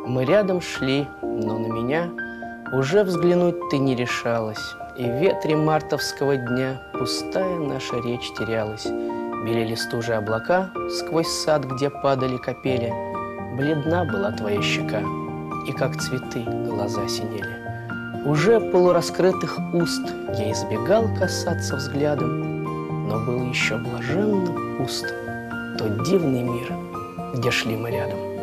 Мы рядом шли, но на меня уже взглянуть ты не решалась, и в ветре мартовского дня пустая наша речь терялась. Белели стужи облака сквозь сад, где падали капели. Бледна была твоя щека, и как цветы глаза синели. Уже полураскрытых уст я избегал касаться взглядом, но был еще блаженно пуст тот дивный мир, где шли мы рядом.